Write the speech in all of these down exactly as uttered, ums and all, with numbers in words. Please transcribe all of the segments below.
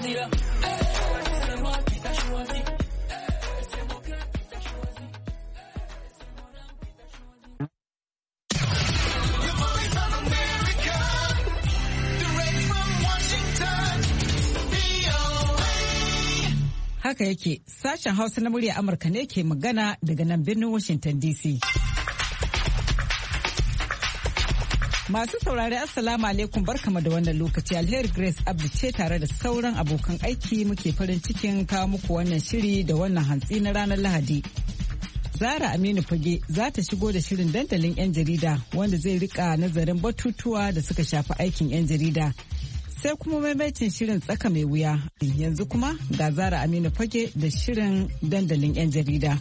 choisir. C'est moi qui t'a choisi. C'est mon cœur qui t'a choisi. C'est mon âme qui t'a choisi. Your voice of America, direct from Washington, V O A. Haka yake, sashen Hausa na murya Amurka ne ke magana daga nan birnin Washington D C. Masu saurari Assalamu alaikum barkama da wannan lokaci. Alheri Grace Abdu ce tare da sauran abokan aiki muke farin cikin kawo muku wannan shiri da wannan hantsi na ranar Lahadi. Zara Aminu Fage za ta shigo da shirin dandalin 'yan jarida wanda zai rika nazarin batutuwa da suka shafi aikin 'yan jarida. Sai kuma maimaitin shirin tsaka mai wuya. Yanzu kuma ga Zara Aminu Fage da shirin dandalin 'yan jarida.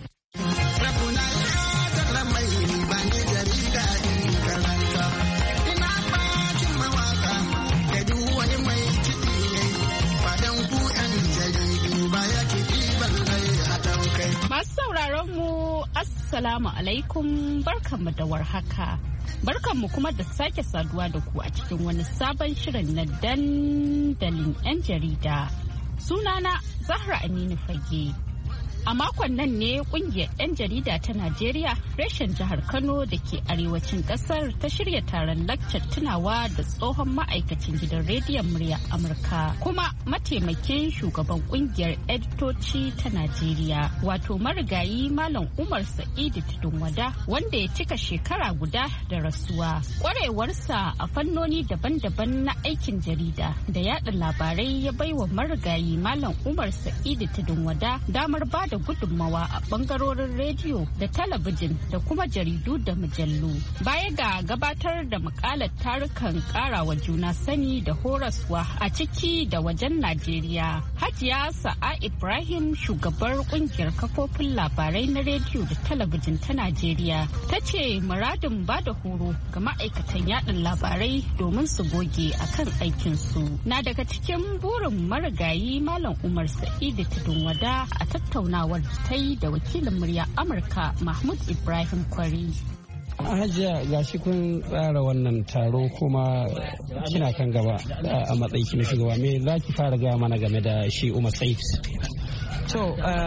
Masu sauraron mu Assalamu alaikum barkanmu da warhaka. Barkanmu kuma da sake saduwa da ku a cikin wani sabon shirin na dandalin 'yan jarida. Sunana Zahra Aminu Fage. A makon nan ne kungiyar 'yan jarida ta Najeriya reshen jihar Kano da ke arewacin kasar ta shirya taron lakcar tunawa da tsohon ma'aikacin gidan rediyon murya Amurka kuma mataimakin shugaban kungiyar editoci ta Najeriya wato marigayi Malam Umar Sa'idu Tudunwada wanda ya cika shekara guda da rasuwa. Kwarewarsa a fannoni daban-daban na aikin jarida da yada labarai ya baiwa marigayi Malam Umar Sa'idu Tudunwada damar bada gudunmawa a bangarorin rediyo da talabijin da kuma jaridu da mujallu. Baya ga gabatar da mukalar tarukan karawa juna sani da horaswa a ciki da wajen Najeriya. Hajiya Sa'a Ibrahim shugabar kungiyar kafofin labarai na rediyo da talabijin ta Najeriya ta ce muradin ba da horo ga ma'aikatan yadin labarai domin su goge akan aikinsu na daga cikin burin marigayi Malam Umar Sa'idu Tudunwada a tattauna da ta yi da wakilin murya Amurka Mahmud Ibrahim Kwari. Hajiya ga shi kun tsara wannan taro kuma kina kan gaba a matsayi na shugaba, me za ki fara gaya mana game da shi Umar Sa'id? To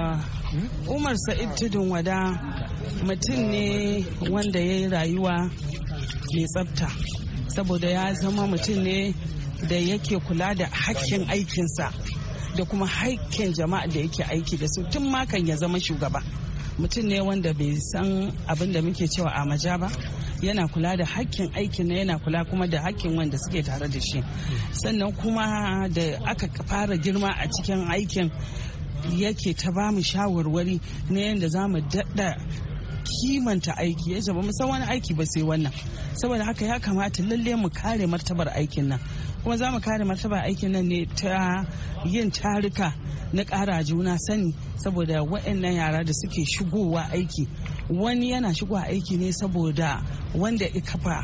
Umar Sa'id Tudunwada mutum ne wanda ya yi rayuwa mai tsafta saboda ya zama mutum ne da yake kula da hakkin aikinsa da kuma haƙƙin jama'a da yake aiki da su tun makan ya zama shugaba. Mutum ne wanda bai san abin da muke cewa a maja ba, yana kula da haƙƙin aikin na yana kula kuma da haƙƙin wanda suke tare da shi. Sannan kuma da aka fara girma a cikin aikin yake ta ba mu shawarwari na yadda za mu daɗa kimanta aiki. Ya ce ba mu san wani aiki ba sai wannan, saboda haka ya kamata lalle mu kare martabar aikin nan, kuma za mu kare martabar aikin nan ne ta yin tarika na ƙara juna sani, saboda waɗannan yara da suke shigowa aiki, wani yana shigowa aiki ne saboda wanda ya kafa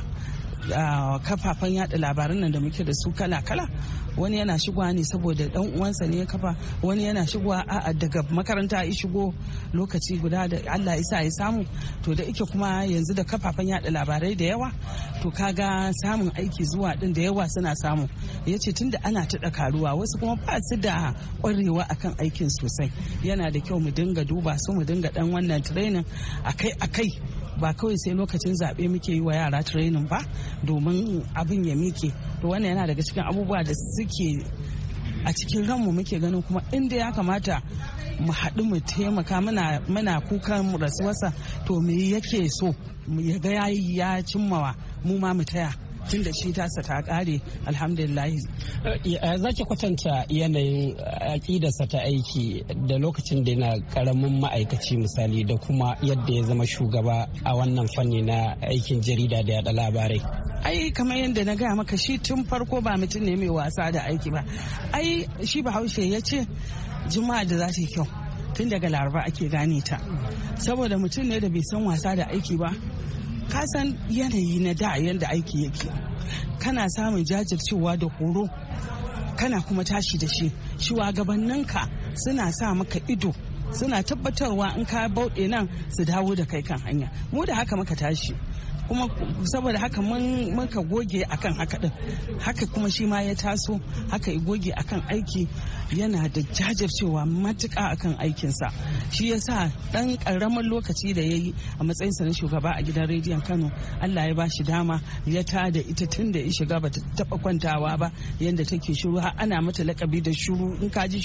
kafafen yada labaran nan da muke da su kala-kala. Wani yana shigowa ne saboda dan uwansa ne ya kafa, wani yana shigowa a'a daga makaranta ya shigo lokaci guda da Allah isa ya samu. To da ike kuma yanzu da kafafen yada labarai da yawa, to kaga samun aiki zuwa din da yawa suna samu. Yace tunda ana ta karuwa, wasu kuma ba su da kwarewa akan aikin sosai, yana da kyau mu dinga duba su, mu dinga dan wannan training akai-akai, ba kawai sai lokacin zaɓe muke yi wa yara training ba domin abin ya mike. To wannan yana daga cikin abubuwa da suke a cikin ranmu muke ganin, kuma inda ya kamata mu haɗu mu taimaka, muna kukan rasuwarsa, to me yake so ya ga yayi ya cimmawa, mu ma mu taya tun da shi tasa ta kare alhamdulillahi. Za ki kwatanta yanayin aƙidarsa ta aiki da lokacin da yana ƙaramin ma'aikaci misali, da kuma yadda ya zama shugaba a wannan fanni na aikin jarida da yaɗa labarai? Ai kamar yadda na gaya maka, shi tun farko ba mutum ne mai wasa da aiki ba. Ai shi Bahaushe ya ce juma'a da za ta yi kyau tun daga laraba ake gane ta, saboda mutum ne da bai san wasa da aiki ba. Ka san yanayi na da yadda aiki yake, kana samun jajircewa da horo, kana kuma tashi da shi. Shugabanninka suna sa maka ido suna tabbatarwa in ka bauɗe nan su dawo da kai kan hanya. Mu da haka muka tashi kuma saboda haka mun muka goge akan haka din, haka kuma shi ma ya taso haka ya goge akan aiki, yana da jajircewa matuƙa akan aikinsa. Shi yasa ɗan ƙaramin lokaci da ya yi a matsayinsa na shugaba a gidan rediyon Kano, Allah ya ba shi dama ya ta da ita tun da ya shiga bata taɓa kwantawa ba yadda take shiru, har ana mata lakabi da shiru in ka ji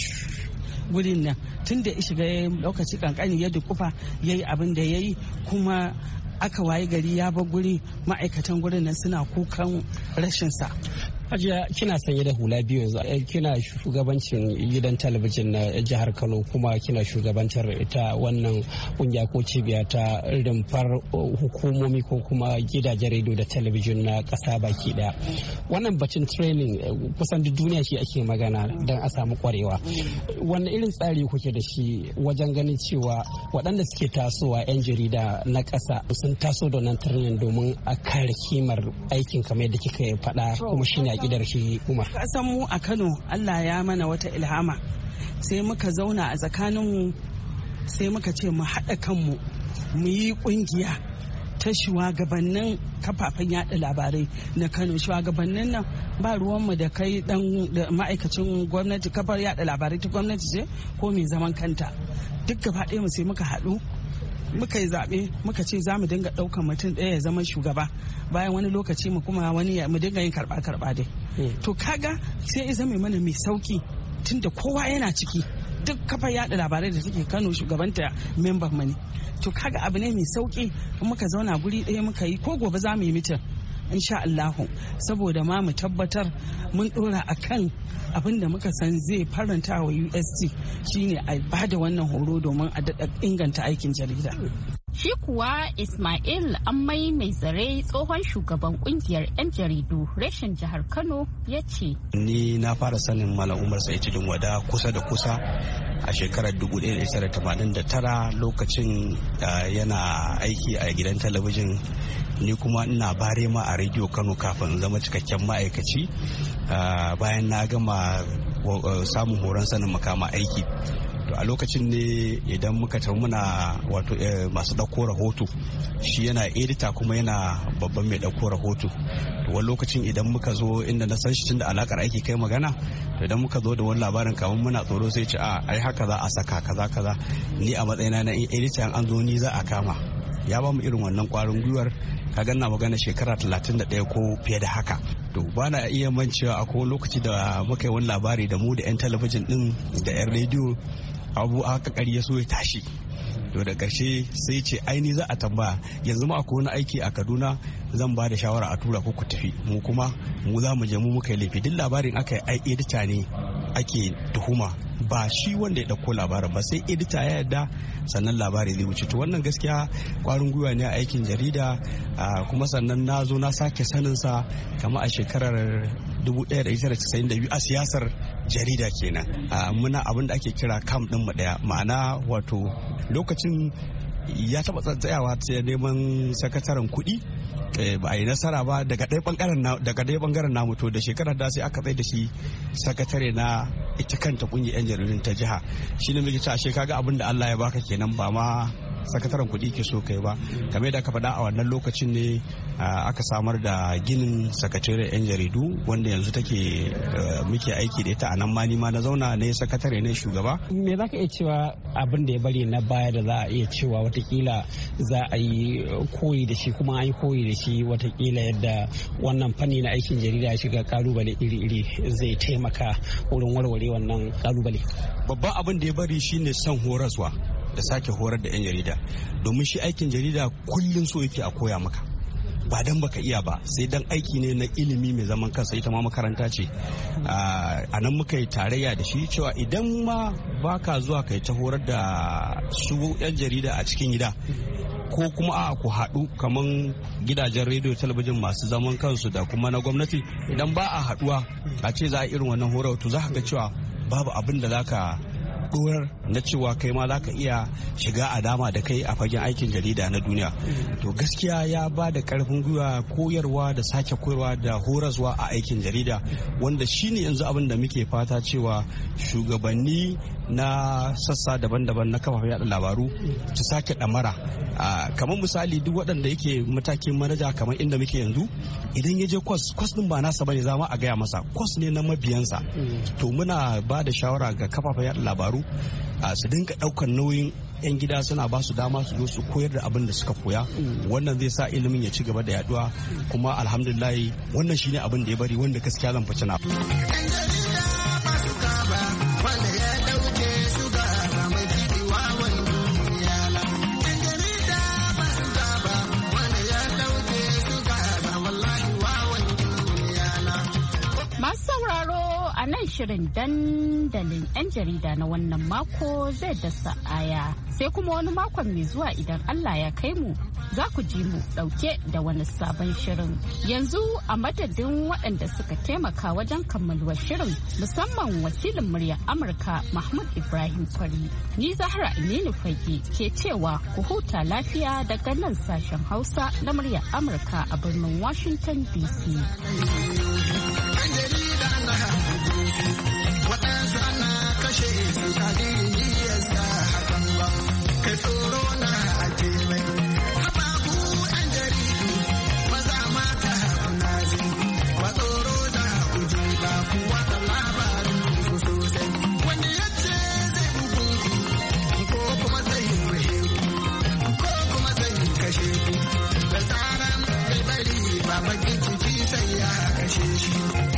gurin nan tun da ya shiga lokaci kankani ya dukufa ya yi abin da ya yi, kuma aka waye gari ya bar guri ma'aikatan gurin nan suna kukan rashinsa. Hajiya, kina sanye da hula biyu yanzu, kina shugabancin gidan talabijin na jihar Kano kuma kina shugabantar ita wannan kungiya ko cibiya ta rumfar hukumomi ko kuma gidajen rediyo da talabijin na ƙasa baki daya. Wannan bacin training kusan duk duniya shi ake magana don a samu kwarewa. Wannan irin tsari kuke da shi wajen ganin cewa waɗanda suke tasowa 'yan jarida na ƙasa sun taso da wannan training domin a kare kimar aikin kamar yadda kika faɗa, kuma shine idar shi kuma. Kasan mu a Kano Allah ya mana wata ilhama, sai muka zauna a tsakaninmu sai muka ce mu haɗa kanmu mu yi ƙungiya ta shugabannin kafafen yada labarai na Kano. Shugabannin nan ba ruwanmu da kai dan ma'aikacin gwamnati, kafar yada labarai ta gwamnati ce ko mai zaman kanta, duk gaba ɗaya mu sai muka haɗu muka yi zaɓe muka ce za mu dinga ɗaukar mutum ɗaya ya zama shugaba, bayan wani lokaci mu kuma wani mu dinga yin karɓa karɓa dai. To kaga sai ya zama mana mai sauki tunda kowa yana ciki, duk kafar yada labarai da take Kano shugabanta member mu ne. To kaga abu ne mai sauki, muka zauna guri ɗaya muka yi, ko gobe za mu yi mitin insha Allahu, saboda ma mu tabbatar mun dora akan abin da muka san zai faranta wa U S T shine a bada wannan horo domin a daɗa inganta aikin jarida. Shi kuwa Ismail Ammai mai zare tsohon shugaban kungiyar 'yan jaridu reshen jihar Kano ya ce. Ni na fara sanin Malam Umar Sa'id Tudun Wada kusa da kusa a shekarar dubu ɗaya da tara tamanin da tara, lokacin yana aiki a gidan talabijin, ni kuma ina bare ma a rediyo Kano kafin zama cikakken ma'aikaci bayan na gama samun horon sanin makama aiki. To a lokacin ne idan muka tafi muna wato masu ɗauko rahoto, shi yana edita kuma yana babban mai ɗauko rahoto. To wani lokacin idan muka zo inda na san shi tun da alakar aiki kai magana, to idan muka zo da wani labarin kamar muna tsoro sai ce a ai haka za a saka kaza kaza, ni a matsayina na edita an zo ni za a kama. Ya ba mu irin wannan kwarin gwiwar, ka ganna magana shekara talatin da ɗaya ko fiye da haka. To ba na iya mancewa akwai lokaci da muka yi wani labari da mu da 'yan talabijin din da 'yan rediyo, abu aka ƙari ya so ya tashi. To da ƙarshe sai ce aini za a tambaya, yanzu ma akwai wani aiki a Kaduna zan ba da shawara a tura ko ku tafi, mu kuma mu za mu je mu muka yi laifi. Duk labarin aka yi ai edita ne ake tuhuma, ba shi wanda ya ɗauko labarin ba, sai edita ya yarda sannan labari zai wuce. To wannan gaskiya kwarin gwiwa ne a aikin jarida, kuma sannan na zo na sake sanin sa kama a shekarar dubu ɗaya da tara casa'in da biyu a siyasar jarida kenan. Muna abin da ake kira kam ɗin mu ɗaya, ma'ana wato lokacin ya taɓa tsayawa ta neman sakataren kuɗi, ba a yi nasara ba daga ɗaya ɓangaren namu. To da shekarar da sai aka tsaye da shi sakatare na ita kanta ƙungiyar 'yan jaridun ta jiha. Shi ne muke cewa ashe kaga abin da Allah ya baka kenan, ba ma sakataren kuɗi ke so kai ba. Kamar yadda aka faɗa a wannan lokacin ne aka samar da ginin sakatare 'yan jaridu wanda yanzu take muke aiki da ita a nan ma ni ma na zauna ne sakatare ne shugaba. Me za ka iya cewa abin da ya bari na baya da za a iya cewa watakila za a yi koyi da shi, kuma an yi koyi da shi watakila yadda wannan fanni na aikin jarida ya shiga kalubale iri-iri zai taimaka wurin warware wannan kalubale? Babban abin da ya bari shine son horaswa da sake horar da 'yan jarida, domin shi aikin jarida kullum so yake a koya maka, ba dan baka iya ba, sai dan aiki ne na ilimi mai zaman kansa, ita ma makaranta ce. A nan muka yi tarayya da shi cewa idan ma baka zuwa kai ta horar da su 'yan jarida a cikin gida, ko kuma a ku haɗu kaman gidajen rediyo talabijin masu zaman kansu da kuma na gwamnati, idan ba a haɗuwa a ce za a irin wannan horar, to za ka ga cewa babu abin da za ka dorar na cewa kai ma za ka iya shiga a dama da kai a fagen aikin jarida na duniya. To gaskiya ya ba da karfin gwiwa koyarwa da sake koyarwa da horaswa a aikin jarida, wanda shine yanzu abin da muke fata cewa shugabanni na sassa daban-daban na kafafen yada labaru su sake damara. Kamar misali duk waɗanda yake matakin manaja kamar inda muke yanzu, idan ya je kwas kwas din ba nasa bane, zama a gaya masa kwas ne na mabiyansa. To muna ba da shawara ga kafafen yada labaru su dinga ɗaukar nauyin 'yan gida, suna ba su dama su zo su koyar da abin da suka koya. Wannan zai sa ilimin ya ci gaba da yaduwa, kuma alhamdulillah wannan shine abin da ya bari, wanda gaskiya zan fice na. A nan shirin dandalin 'yan jarida na wannan mako zai dasa aya, sai kuma wani makon mai zuwa idan Allah ya kai mu za ku ji mu dauke da wani sabon shirin. Yanzu a madadin waɗanda suka taimaka wajen kammaluwar shirin, musamman wakilin muryar Amurka Mahmud Ibrahim Kwari, ni Zahra Aminu Fage ke cewa ku huta lafiya daga nan sashen Hausa na muryar Amurka a birnin Washington D C. Waɗansu ana kashe su dalili yasa hakan ba, kai tsoro na ake mai. Hababu ɗan jaridu maza mata na ji, ba tsoro da kuji ba kuwa da labarin su sosai. Wanda ya ce zai bugu ko kuma zai ruhe ko kuma zai kashe ku, da tsaran bai bari ba bakin ciki sai ya kashe shi.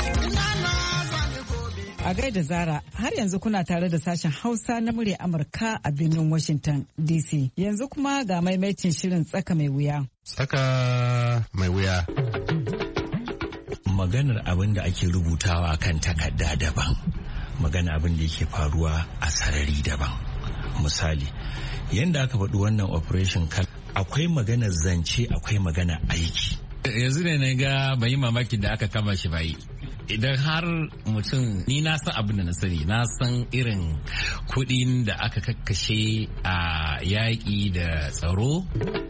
A gaida Zara, har yanzu kuna tare da sashen Hausa na murya Amurka a birnin Washington D C. Yanzu kuma ga maimaitin shirin tsaka mai wuya. Tsaka mai wuya. Maganar abin da ake rubutawa kan takarda daban, magana abin da yake faruwa a sarari daban. Misali, yadda aka faɗi wannan operation kal, akwai maganar zance, akwai magana aiki. Yanzu ne na ga bai mamakin da aka kama shi bai. Idan har mutum, ni na san abin da na sani, na san irin kuɗin da aka kakkashe a yaƙi da tsaro.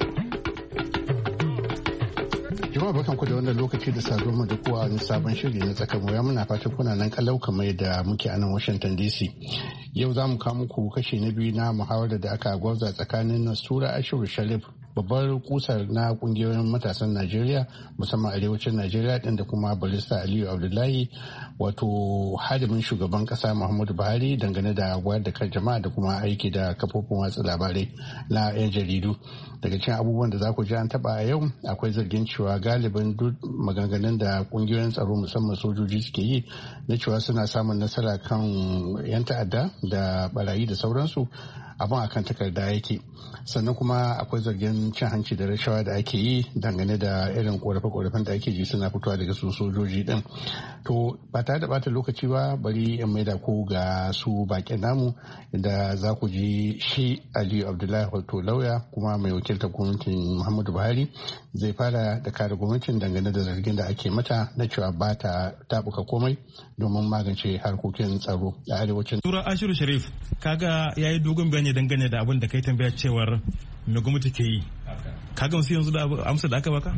Jama'a barkan ku da wannan lokaci da saduwar mu da kowa wani sabon shiri na tsakar wuya, muna fatan kuna nan kalau kamar da muke a nan Washington D C. Yau za mu kawo muku kashi na biyu na muhawarar da aka gwauza tsakanin Nastura Ashiru Sharif, babbar kusar na kungiyoyin matasan Najeriya musamman arewacin Najeriya din, da kuma barista Aliyu Abdullahi, wato hadimin shugaban kasa Muhammadu Buhari, dangane da wayar da kan jama'a da kuma aiki da kafofin watsa labarai na 'yan jaridu. Daga cikin abubuwan da za ku ji an taba a yau akwai zargin cewa galibin duk maganganun da kungiyoyin tsaro musamman sojoji suke yi na cewa suna samun nasara kan 'yan ta'adda da barayi da sauransu, abin akan takarda yake. Sannan kuma akwai zargin cin hanci da rashawa da ake yi dangane da irin korafe-korafen da ake ji suna fitowa daga su sojoji din. To ba tare da bata lokaci ba, bari in maida ku ga su bakin namu da za ku ji shi Aliyu Abdullahi, wato lauya kuma mai wakiltar gwamnatin Muhammadu Buhari, zai fara da kare gwamnatin dangane da zargin da ake mata na cewa ba ta tabuka komai domin magance harkokin tsaro a arewacin. Tura Ashiru Sharif, kaga yayi dogon bayani dangane da abin da kai tambaya cewar me gwamnati ke yi. Ka gamsu yanzu da amsa da aka baka?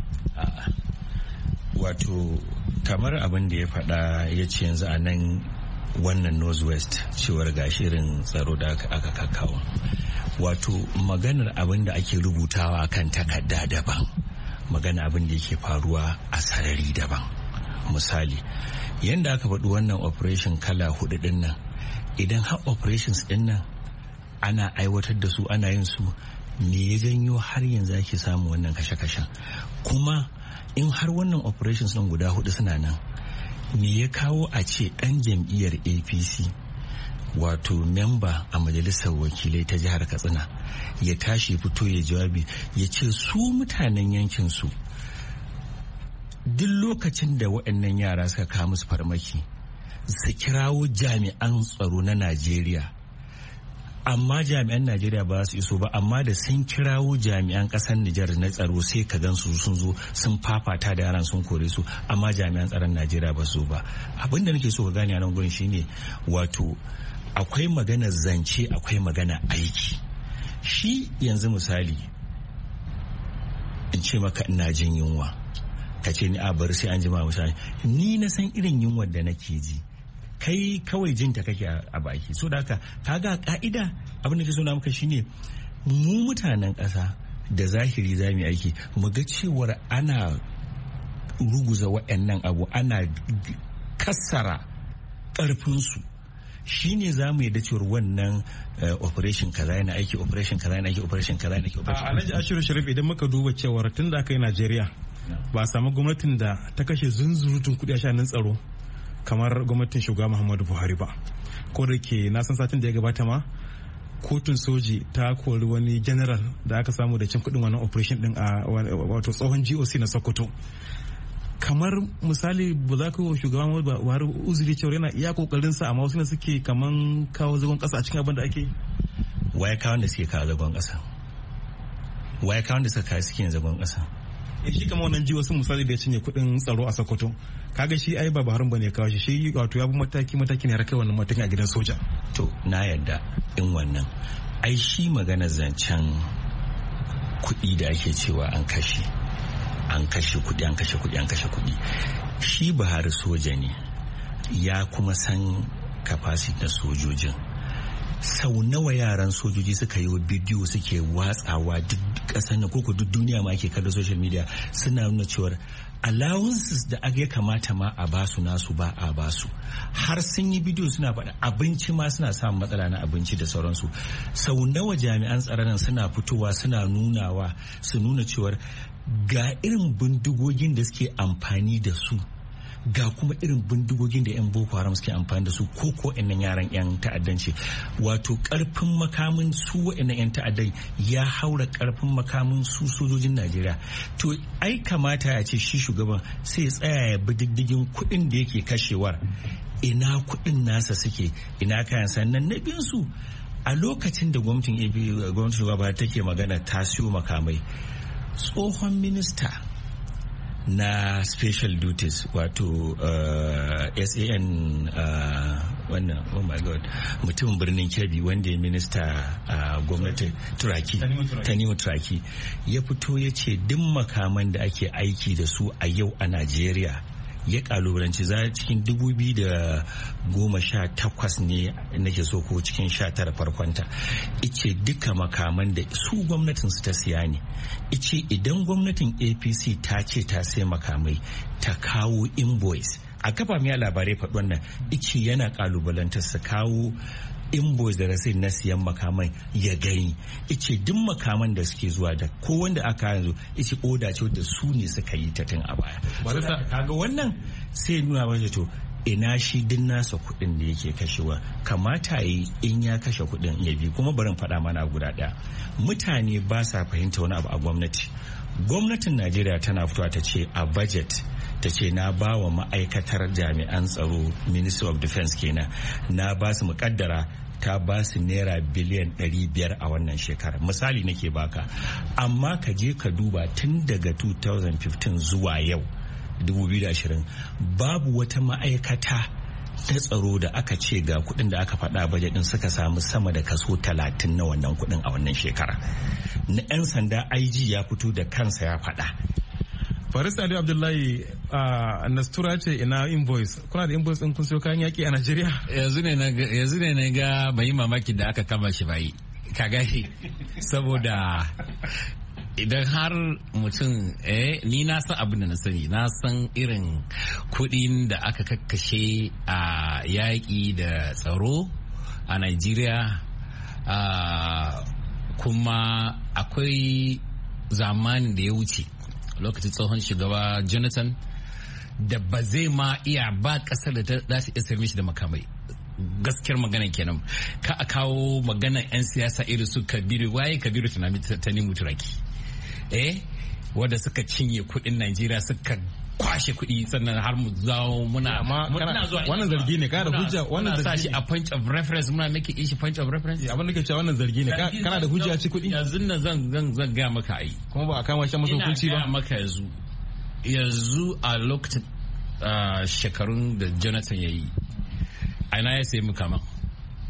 Wato kamar abin da ya faɗa, ya ce yanzu a nan wannan Northwest cewar ga shirin tsaro da aka kakkawo. Wato maganar abin da ake rubutawa kan takarda daban, magana abin da yake faruwa a sarari daban. Misali, yadda aka faɗi wannan operation kala hudu din nan, idan har operations din nan ana aiwatar da su, ana yin su, me ya janyo har yanzu ake samu wannan kashe-kashen? Kuma in har wannan operations nan guda hudu suna nan, me ya kawo a ce dan jam'iyyar A P C, wato memba a majalisar wakilai ta jihar Katsina, ya tashi fito ya jawabi ya ce su mutanen yankin su duk lokacin da waɗannan yara suka kawo musu farmaki su kirawo jami'an tsaro na Najeriya, amma jami'an Najeriya ba su iso ba, amma da sun kirawo jami'an ƙasar Nijar na tsaro sai ka gan su sun zo sun fafata da yaran sun kore su, amma jami'an tsaron Najeriya ba su ba. Abin da nake so ka gane a nan gurin shine wato akwai magana zance akwai magana aiki. Shi yanzu misali in ce maka ina jin yunwa ka ce ni a bar sai an jima misali ni na san irin yunwar da nake ji kai kawai jin ta kake a baki. So da haka kaga ka'ida abin da ke so na maka shine mu mutanen ƙasa da zahiri za mu yi aiki mu ga cewar ana ruguza waɗannan abu ana kassara ƙarfinsu shi ne za mu yi da cewar wannan operation kaza yana aiki operation kaza yana aiki operation kaza yana aiki operation. Alhaji Ashiru Sharif idan muka duba cewar tun da aka yi Najeriya ba a samu gwamnatin da ta kashe zunzurutun kuɗi a shanin tsaro kamar gwamnatin shugaba Muhammadu Buhari ba. Ko da ke na san satin da ya gabata ma kotun soji ta kori wani general da aka samu da cin kuɗin wannan operation din a wato tsohon G O C na Sokoto. Kamar misali ba za ka yi shugaban Buhari uzuri cewa yana iya kokarin sa amma wasu ne suke kaman kawo zagon kasa a cikin abin da ake. Waye kawo da suke kawo zagon kasa? Waye kawo da suka suke zagon kasa? Shi kamar wannan ji wasu misali da ya cinye kuɗin tsaro a Sokoto kaga shi ai ba Buhari bane ya kawo shi shi wato ya bi mataki mataki ne har kai wannan matakin a gidan soja. To na yadda in wannan ai shi magana zancen kuɗi da ake cewa an kashe an kashe kuɗi an kashe kuɗi an kashe kuɗi shi Buhari soja ne ya kuma san capacity na sojojin. Sau nawa yaran sojoji suka yi bidiyo suke watsawa duk ƙasar na koko duk duniya ma ake kada social media suna nuna cewar allowances da ya kamata ma a basu nasu ba a basu har sun yi bidiyo suna faɗa abinci ma suna samun matsala na abinci da sauransu. Sau nawa jami'an tsaron suna fitowa suna nunawa su nuna cewar ga irin bindigogin da suke amfani da su ga kuma irin bindigogin da 'yan Boko Haram suke amfani da su ko ko innan yaran 'yan ta'addanci. Wato karfin makamin su wa'annan 'yan ta'addan ya haura karfin makamin su sojojin Najeriya. To ai kamata ya ce shi shugaban sai ya tsaya ya bi diddigin kuɗin da yake kashewar ina kuɗin nasa suke ina kayan sannan na biyun su a lokacin da gwamnatin gwamnatin shugaba take magana ta siyo makamai tsohon minista na special duties wato uh, S A N uh, wannan oh my god mutumin birnin Kebbi wanda ya minista uh, gwamnati Turaki Tanimu Turaki ya fito ya ce duk makaman da ake aiki da su a yau a Najeriya ya kalubalanci za cikin dubu biyu da goma sha takwas ne nake so ko cikin sha tara farkonta ice duka makaman da su gwamnatin su ta siya ne ice idan gwamnatin A P C ta ce ta sai makamai ta kawo invoice a kafa miya labarai faɗi wannan ice yana kalubalantar su kawo invoice da rasid na siyan makaman ya gani ice duk makaman da suke zuwa da ko wanda aka yanzu ice oda ce da su ne suka yi ta tun a baya kaga wannan sai nuna masa to ina shi din nasa kuɗin da yake kashewa kamata yi in ya kashe kuɗin ya bi kuma barin faɗa mana guda ɗaya mutane ba sa fahimta wani abu a gwamnati gwamnatin Najeriya tana fitowa ta ce a budget ta ce na ba wa ma'aikatar jami'an tsaro Ministry of Defense kenan na ba su mukaddara ta ba su naira biliyan ɗari biyar a wannan shekara misali nake baka amma ka je ka duba tun daga two thousand fifteen zuwa yau dubu biyu da ashirin babu wata ma'aikata ta tsaro da aka ce ga kuɗin da aka faɗa bajet din suka samu sama da kaso talatin na wannan kuɗin a wannan shekara na 'yan sanda I G ya fito da kansa ya faɗa. Faris Ali Abdullahi a Nastura ce ina invoice kuna da invoice din kun siyo kayan yaki a Najeriya yanzu ne na yanzu ne na ga bai mamaki da aka kama shi bai ka gashi saboda idan har mutum eh ni na san abin da na sani na san irin kuɗin da aka kakkashe a yaƙi da tsaro a Najeriya kuma akwai zamanin da ya wuce lokacin tsohon shugaba Jonathan da ba zai ma iya ba kasar da ta dace isar mishi da makamai gaskiyar magana kenan ka a kawo magana 'yan siyasa irin su Kabiru waye Kabiru Tanimu Turaki eh wanda suka cinye kudin Najeriya suka kwashe kuɗi sannan har mu zawo muna muna zuwa wannan zargi ne kana da hujja wannan zargi ne a point of reference muna make ishi point of reference abin da ke cewa wannan zargi ne kana da hujja ci kuɗi yanzu nan zan zan zan ga maka ai kuma ba a kama shi masa hukunci ba ina ga maka yanzu yanzu a lokacin shekarun da Jonathan yayi aina ya sai muka ma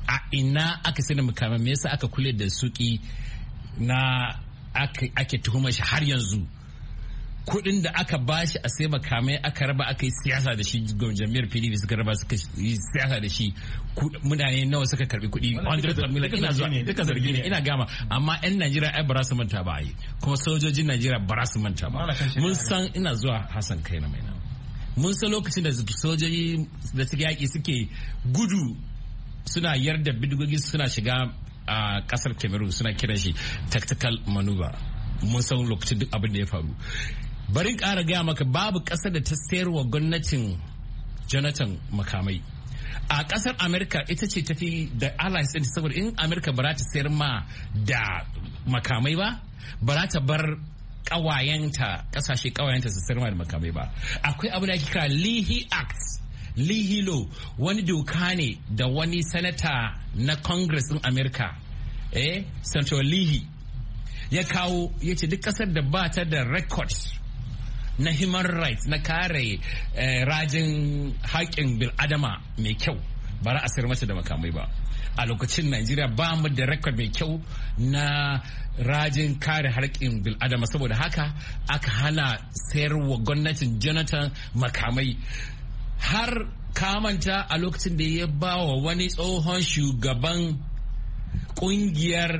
a ina aka sai da makamai, me yasa aka kule da suki na ake tuhumar shi har yanzu. Kudin da aka bashi a sai makamai aka raba aka yi siyasa da shi, jami'ar P D P suka raba suka yi siyasa da shi, mutane nawa suka karbi kudi hundred million. Ina zuwa duka zargi ne ina gama, amma yan Najeriya ai ba su manta ba yi, kuma sojojin Najeriya ba su manta ba. Mun san ina zuwa Hassan kai na maina, mun san lokacin da sojoji da suke yaki suke gudu suna yarda bidigogi suna shiga a kasar Cameroon, suna kiran shi tactical maneuver. Mun san lokacin duk abin da ya faru. Bari ƙara gaya maka, babu ƙasar da ta sayarwa gwamnatin Jonathan makamai. A ƙasar Amerika ita ce tafi da allies ɗin, saboda in Amerika ba za ta sayar ma da makamai ba, ba za ta bar ƙawayenta, ƙasashe ƙawayenta su sayar ma da makamai ba. Akwai abu da ake kira Leahy Act. Leahy Law wani doka ne da wani sanata na Congress ɗin Amerika, eh, Senator Leahy, ya kawo, ya ce duk ƙasar da ba ta da records na human rights, na kare eh, rajin haƙƙin bil'adama mai kyau, ba za a sayar mata da makamai ba. A lokacin Najeriya ba mu da record mai kyau na rajin kare haƙƙin bil'adama, saboda haka aka hana sayarwa gwamnatin Jonathan makamai. Har kamanta a lokacin da ya ba wa wani tsohon shugaban ƙungiyar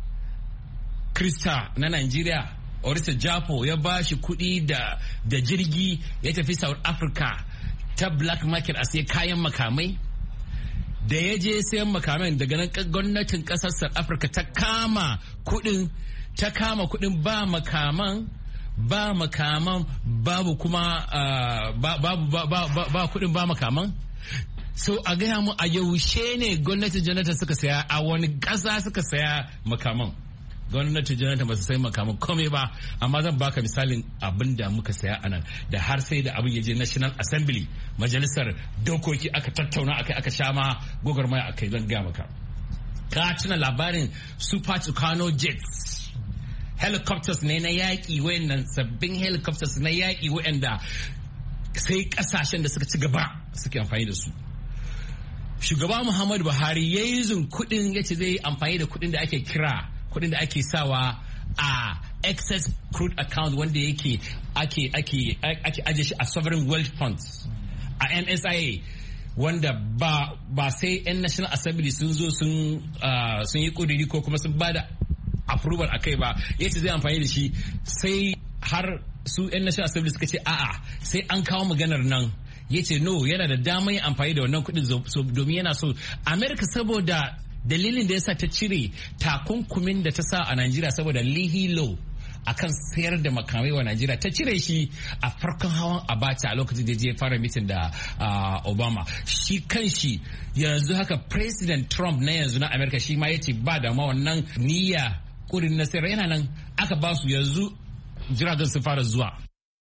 Krista na Najeriya, Orisa Japo, ya ba shi kuɗi da, da jirgi ya tafi South Africa ta black market a sai kayan makamai. Da ya je sayan makamai, daga nan gwamnatin ƙasar South Africa ta kama kuɗin, ta kama kuɗin ba makaman, ba makaman, babu kuma uh, ba, babu ba, ba, ba, ba kuɗin ba makaman. So a gaya mu a yaushe ne gwamnatin Jonathan suka saya, a wani ƙasa suka saya makaman? Gwamnatin Jonathan ba su sai makaman komai ba, amma zan baka misalin abin da muka saya a nan, da har sai da abin ya je National Assembly, majalisar dokoki, aka tattauna akai, aka sha ma gwagwarmaya akai. Zan gaya maka, ka tuna labarin Super Tucano jets, helicopters ne na yaƙi, wayannan sabbin helicopters na yaƙi wayanda sai ƙasashen da suka ci gaba suke amfani da su. Shugaba Muhammadu Buhari ya yi zun kuɗin, ya ce zai yi amfani da kuɗin da ake kira, kuɗin da ake sawa a excess crude account, wanda yake ake ake ake aje shi a sovereign wealth funds, a N S I A, wanda ba ba sai yan National Assembly sun zo sun uh, sun yi ƙudiri ko kuma sun bada approval akai ba. Yace zai amfani da shi, sai har su yan National Assembly suka ce a'a sai an kawo maganar nan. Yace no, yana da damar amfani da wannan kuɗin domin yana so America, saboda dalilin da yasa ta cire takunkumin da ta sa a Najeriya saboda Leahy Law akan sayar da makamai wa Najeriya, ta cire shi a farkon hawan Abacha a lokacin da ya fara mitin da uh, Obama. Shi kan shi yanzu haka President Trump na yanzu na America, shi ma yace ba da ma wannan niyya kurin na sayar, yana nan aka ba su, yanzu jiragen sun fara zuwa.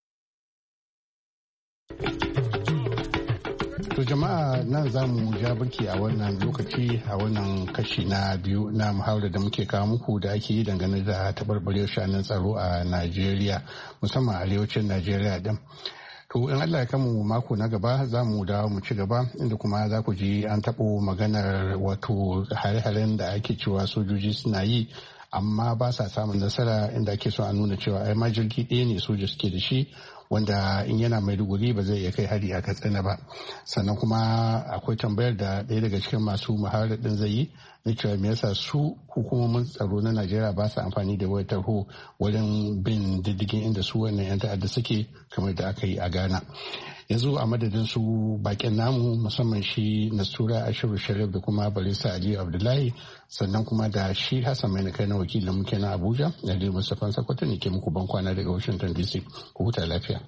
To jama'a, nan za mu ja birki a wannan lokaci, a wannan kashi na biyu na muhawarar da muke kawo muku da ake yi dangane da taɓarɓarewar sha'anin tsaro a Najeriya, musamman arewacin Najeriya din. To in Allah ya kamu mako na gaba za mu dawo mu ci gaba, inda kuma za ku ji an taɓo maganar wato hare-haren da ake cewa sojoji suna yi amma ba sa samun nasara, inda ake so a nuna cewa ai ma jirgi ɗaya ne soja suke da shi, wanda in yana Maiduguri ba zai iya kai hari a Katsina ba. Sannan kuma akwai tambayar da ɗaya daga cikin masu muhawarar ɗin zai yi, na cewa me yasa su hukumomin tsaro na Najeriya ba su amfani da wayar tarho wurin bin diddigin inda su wannan 'yan ta'adda suke, kamar da aka yi a Ghana. Yanzu a madadin su bakin namu, musamman shi Nastura Ashiru Sharif da kuma Barista Aliyu Abdullahi, sannan kuma da shi Hassan Mai kai na wakilin muke na Abuja, Aliyu Mustapha Sakwato ne ke muku ban kwana daga Washington D C. Ku huta lafiya.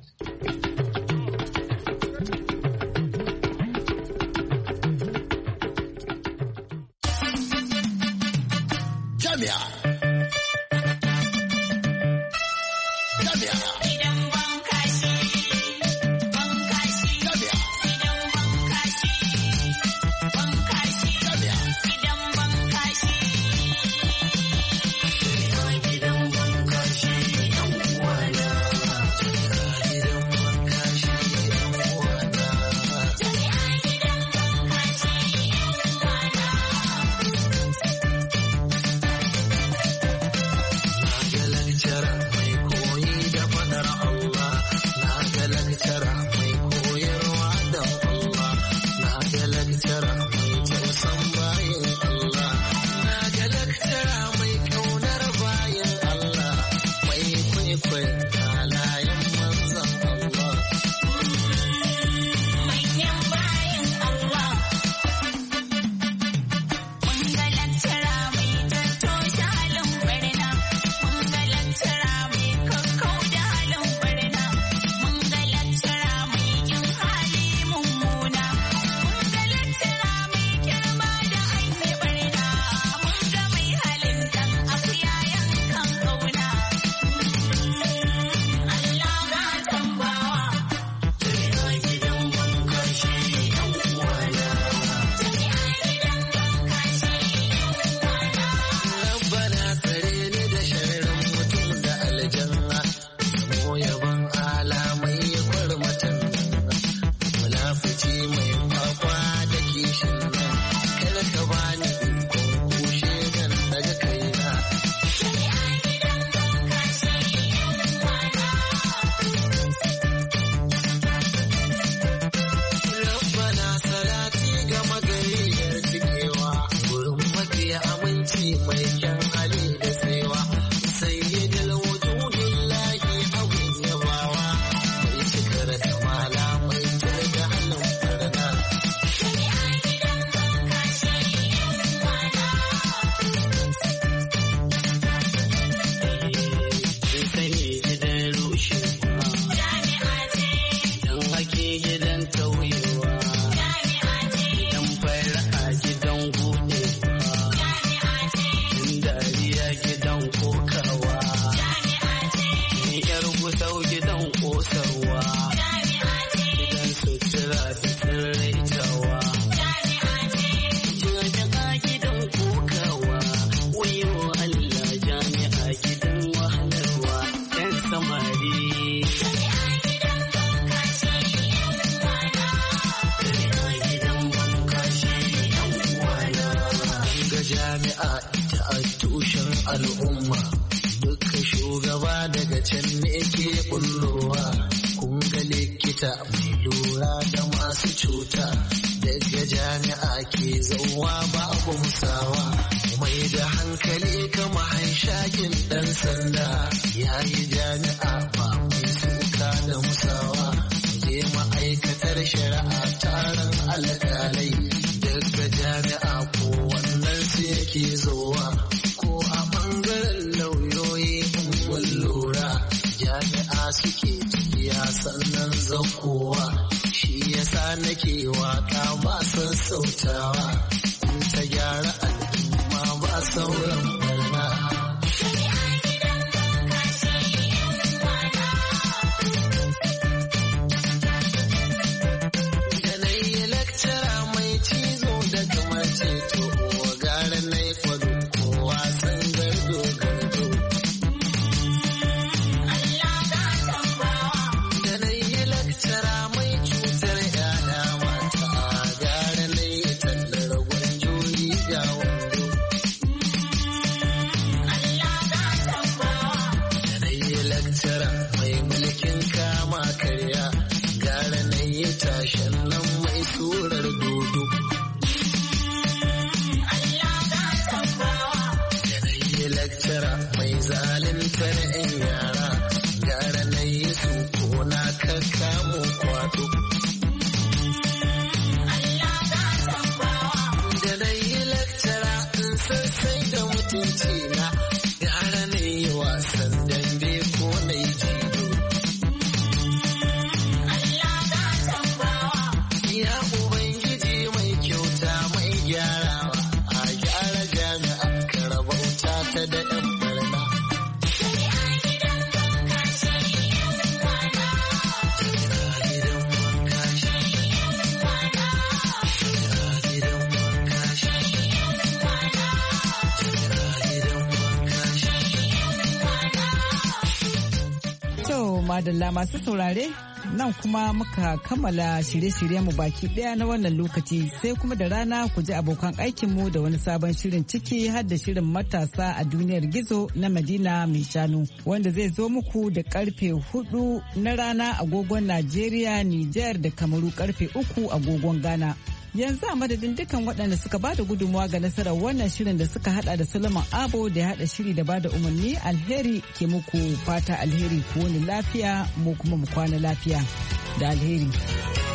gidan tauyewa. Gidan fara'a gidan godewa. Dariya gidan kokawa. Yar gusau gidan kosarwa. Gidan sutura da tsirraitawa. Jami'a gidan kokawa. Wayo Allah jami'a gidan wahalarwa. Yan samari. Jami'a ita a tushen al'umma, duka shugaba daga can ne ke bullowa. Kun ga likita mai lura da masu cuta, daga jami'a ke zauwa babu musawa. Mai da hankali kama hanshakin ɗan sanda, ya yi jami'a ba mai suka da musawa. Je ma'aikatar shari'a taron alƙalai, daga jami'a ko wannan su yake zowa. Ko a ɓangaren lauyoyi in lura, jami'a suke tafiya sannan zakowa. Shi yasa nake waka ba sassautawa, in ta gyara al'umma ba sauran barna. Da na yi lakcara mai cizo da kamar ceto, gara na yi kwado kowa san gardo gardo. Da na yi lakcara mai cutar yaya mata, gara na yi tallar gwanjoyi ga wando. Da na yi lakcara mai mulkin kama karya, gara na yi tashen nan mai surar dodo. Lakcara mai zalintar 'yan yara, gara na yi su ko na kakkamo kwato. Da na yi lakcara in sassai da mutunci na, gara na yi wasan dambe ko na yi jido. Ya Ubangiji mai kyauta mai gyarawa, a gyara jami'a karabauta ta da 'yan barna. To madalla masu saurare nan kuma muka kammala shirye-shiryenmu baki daya na wannan lokaci sai kuma da rana ku ji abokan aikinmu da wani sabon shirin ciki har da shirin matasa a duniyar gizo na Madina mai shanu wanda zai zo muku da karfe hudu na rana agogon Najeriya, Nijar da Kamaru karfe uku agogon Ghana. Yanzu a madadin dukkan waɗanda suka ba da gudunmawa ga nasarar wannan shirin da suka hada da Solomon Abo da ya hada shiri da ba da umarni, alheri ke muku fata alheri ku wani lafiya mu kuma mu kwana lafiya da alheri.